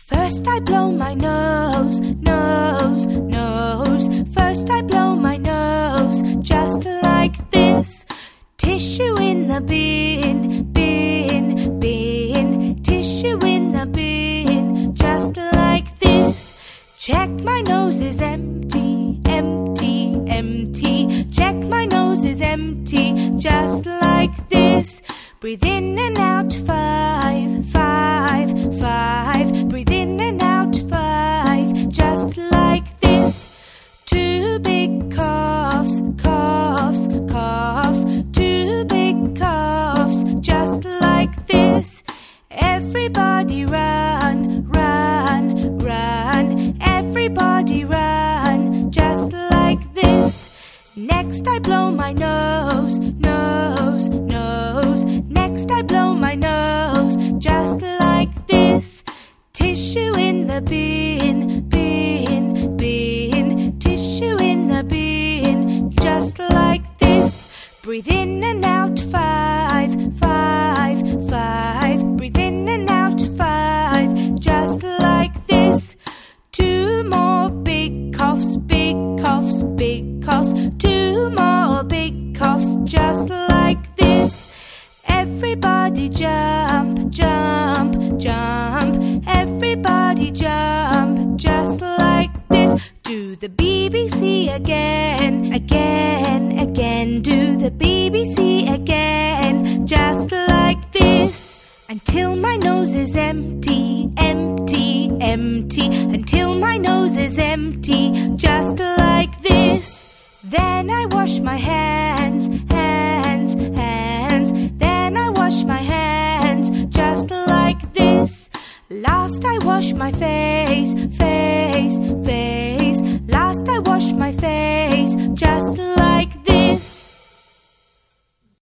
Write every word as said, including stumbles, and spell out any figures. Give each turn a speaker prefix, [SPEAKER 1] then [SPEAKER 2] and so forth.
[SPEAKER 1] First I blow my nose, nose, nose. First I blow my nose, just like this. Tissue in the bin, bin, bin. Tissue in the bin, just like this. Check my nose is empty, empty, empty. Check my nose is empty, just like this. Breathe in and out, five, five, five. Breathe in and out, five, just like this. Two big coughs, coughs, coughs. Two big coughs, just like this. Everybody run, run, run. Everybody run, just like this. Next I blow my nose, nose, nose. Next I blow my nose, just like this. Tissue in the bin, bin, bin. Tissue in the bin, just like this. Breathe in and out, five, five, five. Breathe in and out, five, just like this. Two more big coughs, big coughs, big coughs. Two more big coughs, just like this. Everybody jump, jump, jump. Everybody jump, just like this. Do the B B C again, again, again. Do the B B C again, just like this. Until my nose is empty, empty, empty. Until my nose is empty, just like this. Then I wash my hands, hands, hands. Then I wash my hands, just like this. Last I wash my face, face.